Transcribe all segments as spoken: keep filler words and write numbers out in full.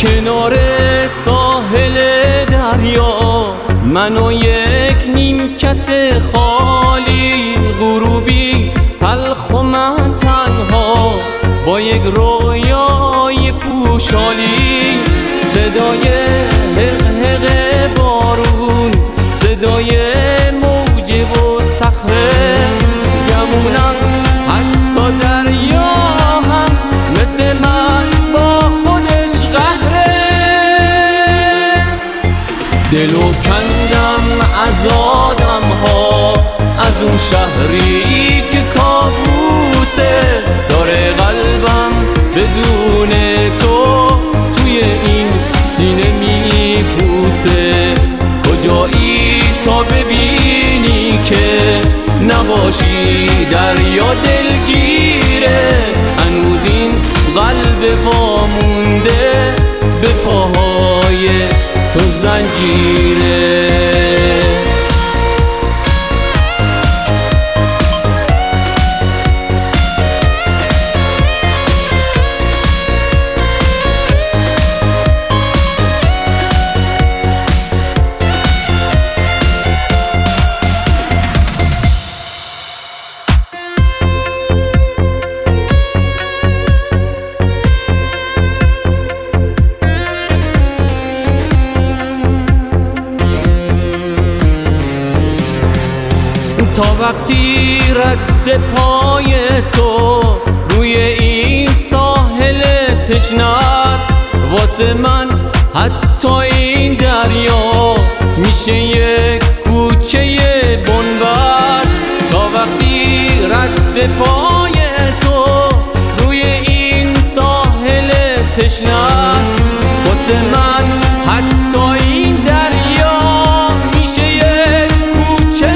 کنار ساحل دریا، من و یک نیمکت خالی، غروبی تلخ و من تنها با یک رویای پوشالی. صدای حق بارون، صدای موجه و صخره، گمونم حتی دریا هم مثل من با خودش قهره. دلو کندم از آدم ها، از اون شهری که کابوسه، داره قلبم بدون تو توی این سینه میپوسه. کجایی تا ببینی که نباشی دریا دلگیره، هنوز این قلب وامونده به پاهای تو زنجیره. تا وقتی رد پای تو روی این ساحل تشنه‌ست، واسه من حتی این دریا میشه یک کوچه بنبست. تا وقتی رد پای تو روی این ساحل تشنه‌ست، واسه من حتی این دریا میشه یک کوچه.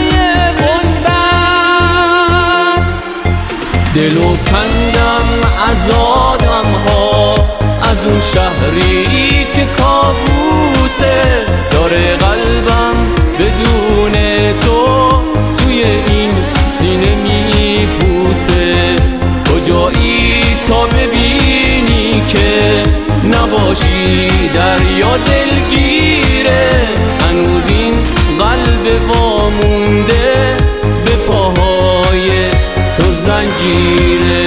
دلو کندم از آدم ها، از اون شهری که کابوسه، داره قلبم بدون تو توی این سینه میپوسه. کجایی تا ببینی که نباشی دریا دلگیره، هنوز این قلب وامونده به پاهای تو زنجیره.